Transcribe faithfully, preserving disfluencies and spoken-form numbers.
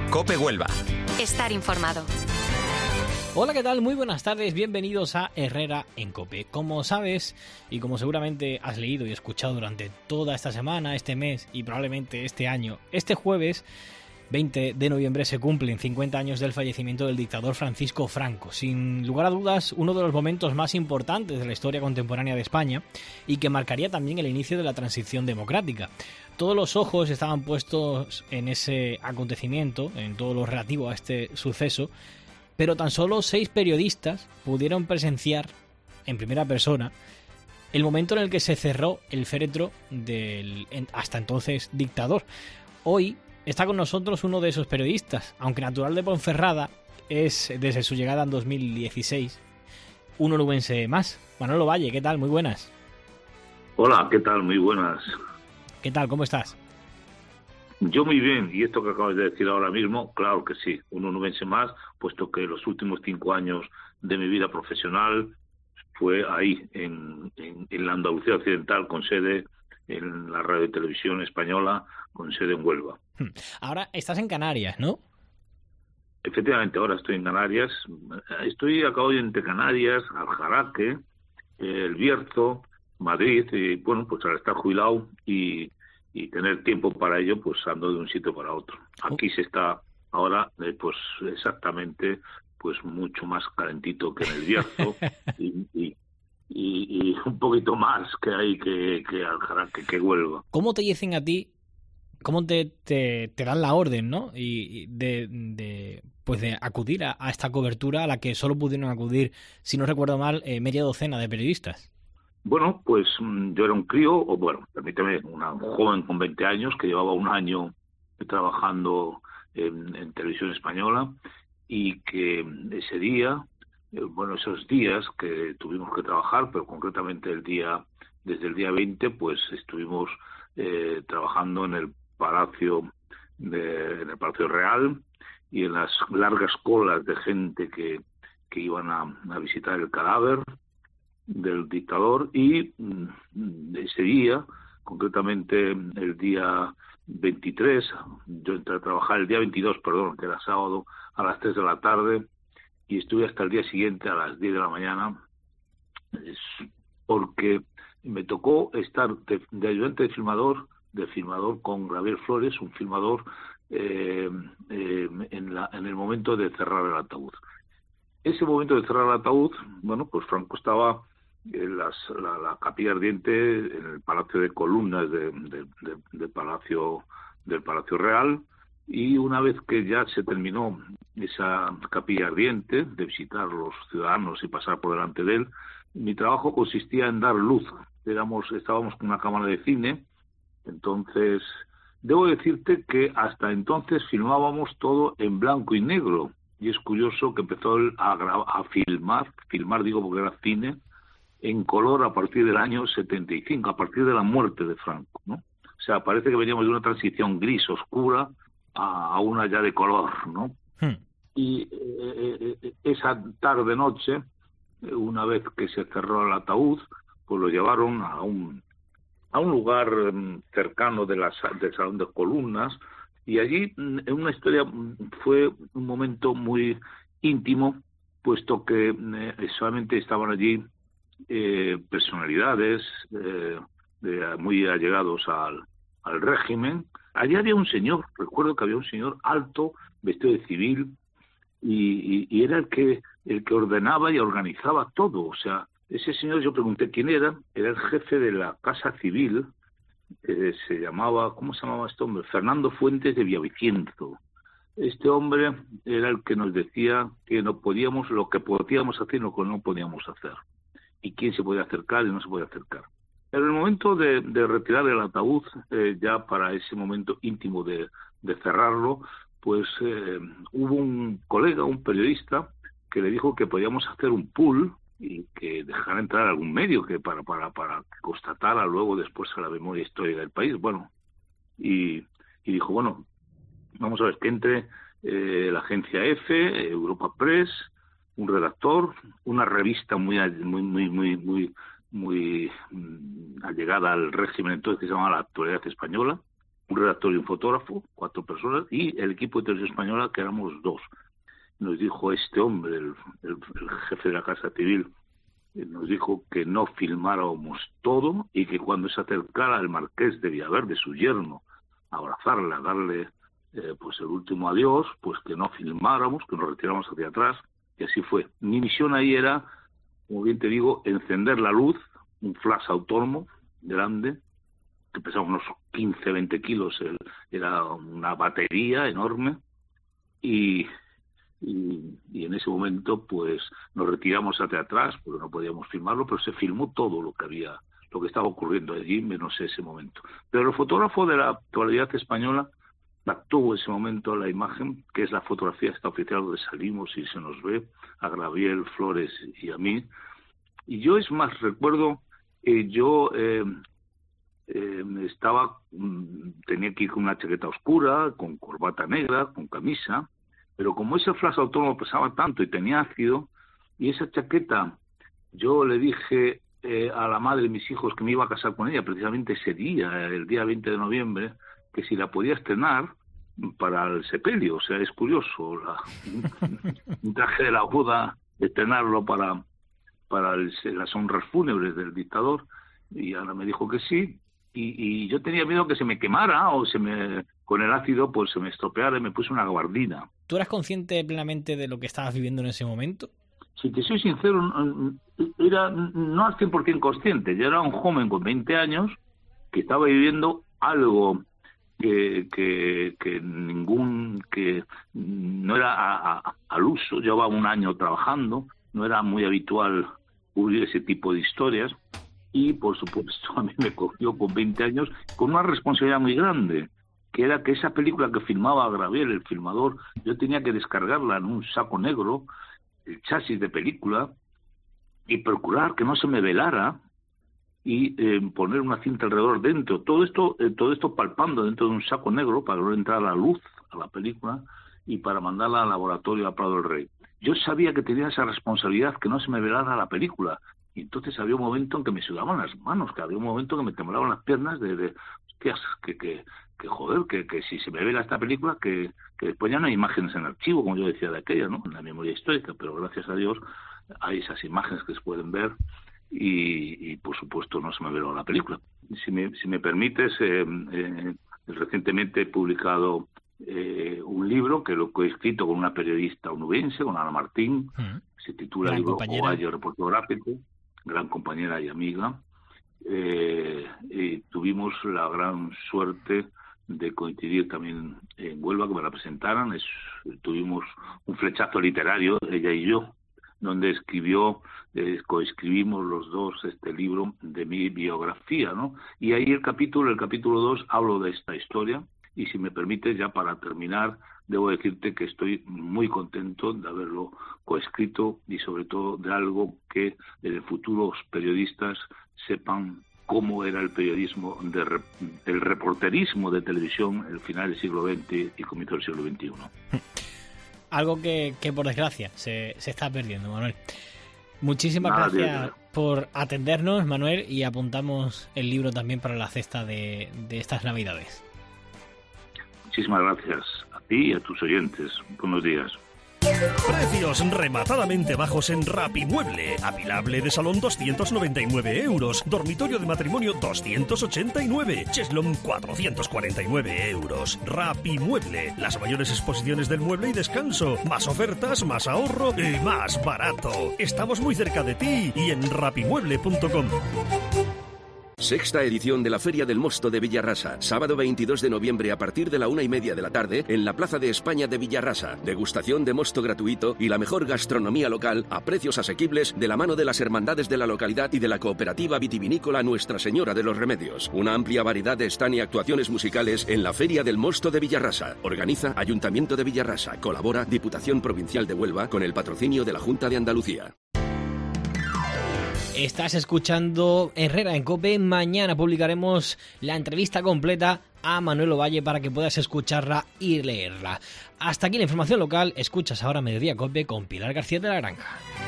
COPE Huelva. Estar informado. Hola, ¿qué tal? Muy buenas tardes, bienvenidos a Herrera en COPE. Como sabes, y como seguramente has leído y escuchado durante toda esta semana, este mes y probablemente este año, este jueves veinte de noviembre se cumplen cincuenta años del fallecimiento del dictador Francisco Franco. Sin lugar a dudas, uno de los momentos más importantes de la historia contemporánea de España y que marcaría también el inicio de la transición democrática. Todos los ojos estaban puestos en ese acontecimiento, en todo lo relativo a este suceso, pero tan solo seis periodistas pudieron presenciar en primera persona el momento en el que se cerró el féretro del hasta entonces dictador. Hoy está con nosotros uno de esos periodistas, aunque natural de Ponferrada, es desde su llegada en dos mil dieciséis un onubense más. Manolo Valle, ¿qué tal? Muy buenas. Hola, ¿qué tal? Muy buenas. ¿Qué tal? ¿Cómo estás? Yo muy bien, y esto que acabas de decir ahora mismo, claro que sí, un onubense más, puesto que los últimos cinco años de mi vida profesional fue ahí, en, en, en la Andalucía Occidental, con sede en la radio y televisión española, con sede en Huelva. Ahora estás en Canarias, ¿no? Efectivamente, ahora estoy en Canarias. Estoy a caballo entre Canarias, Aljaraque, El Bierzo, Madrid, y bueno, pues al estar jubilado y, y tener tiempo para ello, pues ando de un sitio para otro. Aquí se está ahora, eh, pues exactamente, pues mucho más calentito que en El Bierzo y, y, y, y un poquito más que hay que, que Aljaraque, que Huelva. ¿Cómo te dicen a ti? ¿Cómo te, te, te dan la orden, ¿no? Y de, de pues de acudir a, a esta cobertura a la que solo pudieron acudir, si no recuerdo mal, eh, media docena de periodistas? Bueno, pues yo era un crío, o bueno, permíteme, una, un joven con veinte años que llevaba un año trabajando en, en televisión española y que ese día, eh, bueno, esos días que tuvimos que trabajar, pero concretamente el día, desde el día veinte, pues estuvimos eh, trabajando en el Palacio de, en el Palacio Real y en las largas colas de gente que, que iban a, a visitar el cadáver del dictador y mm, ese día, concretamente el día veintitrés, yo entré a trabajar el día veintidós, perdón, que era sábado, a las tres de la tarde y estuve hasta el día siguiente a las diez de la mañana, es porque me tocó estar de, de ayudante de filmador de filmador con Gabriel Flores, un filmador eh, eh, en, la, en el momento de cerrar el ataúd. Ese momento de cerrar el ataúd, bueno, pues Franco estaba en las, la, la capilla ardiente en el Palacio de Columnas de, de, de, de Palacio, del Palacio Real, y una vez que ya se terminó esa capilla ardiente, de visitar los ciudadanos y pasar por delante de él, mi trabajo consistía en dar luz. Éramos, estábamos con una cámara de cine. Entonces, debo decirte que hasta entonces filmábamos todo en blanco y negro. Y es curioso que empezó a, gra- a filmar, filmar digo porque era cine, en color a partir del año setenta y cinco, a partir de la muerte de Franco, ¿no? O sea, parece que veníamos de una transición gris oscura a, a una ya de color, ¿no? Hmm. Y eh, eh, esa tarde-noche, una vez que se cerró el ataúd, pues lo llevaron a un... a un lugar cercano de la, del Salón de Columnas, y allí en una historia fue un momento muy íntimo, puesto que eh, solamente estaban allí eh, personalidades eh, de, muy allegados al, al régimen. Allí había un señor, recuerdo que había un señor alto, vestido de civil, y, y, y era el que, el que ordenaba y organizaba todo, o sea, ese señor, yo pregunté quién era, era el jefe de la Casa Civil, que se llamaba, ¿cómo se llamaba este hombre? Fernando Fuentes de Villavicencio. Este hombre era el que nos decía que no podíamos, lo que podíamos hacer y lo que no podíamos hacer, y quién se podía acercar y no se podía acercar. En el momento de, de retirar el ataúd, eh, ya para ese momento íntimo de, de cerrarlo, pues eh, hubo un colega, un periodista, que le dijo que podíamos hacer un pool y que dejara entrar algún medio que para para para que constatara luego después a la memoria histórica del país. Bueno, y, y dijo, bueno, vamos a ver, que entre eh, la agencia EFE, Europa Press, un redactor, una revista muy muy muy muy muy muy allegada al régimen entonces, que se llamaba La Actualidad Española, un redactor y un fotógrafo, cuatro personas, y el equipo de Televisión Española, que éramos dos. Nos dijo este hombre, el, el, el jefe de la Casa Civil, nos dijo que no filmáramos todo y que cuando se acercara el marqués de Villaverde, su yerno, a abrazarle, a darle eh, pues el último adiós, pues que no filmáramos, que nos retiráramos hacia atrás, y así fue. Mi misión ahí era, como bien te digo, encender la luz, un flash autónomo grande, que pesaba unos quince, veinte kilos, el, era una batería enorme, y... Y, y en ese momento pues nos retiramos hacia atrás porque no podíamos filmarlo, pero se filmó todo lo que había, lo que estaba ocurriendo allí, menos ese momento. Pero el fotógrafo de la actualidad española captó ese momento la imagen, que es la fotografía esta oficial donde salimos y se nos ve a Gabriel Flores y a mí. Y yo, es más, recuerdo que yo eh, eh, estaba, tenía que ir con una chaqueta oscura, con corbata negra, con camisa. Pero como ese flash autónomo pesaba tanto y tenía ácido, y esa chaqueta, yo le dije eh, a la madre de mis hijos que me iba a casar con ella precisamente ese día, el día veinte de noviembre, que si la podía estrenar para el sepelio. O sea, es curioso, la, un traje de la boda, estrenarlo para, para el, las honras fúnebres del dictador, y ahora me dijo que sí, y, y yo tenía miedo que se me quemara o se me... con el ácido pues se me estropeara y me puse una gabardina. ¿Tú eras consciente plenamente de lo que estabas viviendo en ese momento? Si te soy sincero, era no al cien por ciento consciente. Yo era un joven con veinte años que estaba viviendo algo que, que, que ningún, que no era a, a, al uso. Llevaba un año trabajando, no era muy habitual cubrir ese tipo de historias. Y, por supuesto, a mí me cogió con veinte años con una responsabilidad muy grande, que era que esa película que filmaba Gabriel, el filmador, yo tenía que descargarla en un saco negro, el chasis de película, y procurar que no se me velara y eh, poner una cinta alrededor dentro. Todo esto eh, todo esto palpando dentro de un saco negro para no entrar la luz a la película y para mandarla al laboratorio a Prado del Rey. Yo sabía que tenía esa responsabilidad, que no se me velara la película. Y entonces había un momento en que me sudaban las manos, que había un momento que me temblaban las piernas de, de hostias, que, que, que joder, que, que si se me vela esta película, que, que después ya no hay imágenes en archivo, como yo decía de aquella, ¿no? En la memoria histórica, pero gracias a Dios hay esas imágenes que se pueden ver y, y por supuesto no se me veló la película. Si me, si me permites, eh, eh, recientemente he publicado eh, un libro que lo he escrito con una periodista onubense, con Ana Martín, uh-huh. Se titula el libro Ovalle Reportográfico, gran compañera y amiga, eh, y tuvimos la gran suerte de coincidir también en Huelva, que me la presentaran. Es, tuvimos un flechazo literario, ella y yo, donde escribió, eh, coescribimos los dos este libro de mi biografía, ¿no? Y ahí el capítulo, el capítulo dos, hablo de esta historia, y si me permites, ya para terminar, debo decirte que estoy muy contento de haberlo coescrito y sobre todo de algo que en el futuro los periodistas sepan cómo era el periodismo, de rep- el reporterismo de televisión en el final del siglo veinte y comienzo del siglo veintiuno. Algo que, que por desgracia se, se está perdiendo, Manuel. Muchísimas Nada, gracias Dios. por atendernos, Manuel, y apuntamos el libro también para la cesta de, de estas Navidades. Muchísimas gracias a ti y a tus oyentes. Buenos días. Precios rematadamente bajos en Rapimueble. Apilable de salón doscientos noventa y nueve euros. Dormitorio de matrimonio doscientos ochenta y nueve. Cheslón cuatrocientos cuarenta y nueve euros. Rapimueble. Las mayores exposiciones del mueble y descanso. Más ofertas, más ahorro y más barato. Estamos muy cerca de ti y en rapimueble punto com. Sexta edición de la Feria del Mosto de Villarrasa. Sábado veintidós de noviembre a partir de la una y media de la tarde en la Plaza de España de Villarrasa. Degustación de mosto gratuito y la mejor gastronomía local a precios asequibles de la mano de las hermandades de la localidad y de la cooperativa vitivinícola Nuestra Señora de los Remedios. Una amplia variedad de stand y actuaciones musicales en la Feria del Mosto de Villarrasa. Organiza Ayuntamiento de Villarrasa. Colabora Diputación Provincial de Huelva con el patrocinio de la Junta de Andalucía. Estás escuchando Herrera en COPE. Mañana publicaremos la entrevista completa a Manuel Ovalle para que puedas escucharla y leerla. Hasta aquí la información local. Escuchas ahora Mediodía COPE con Pilar García de la Granja.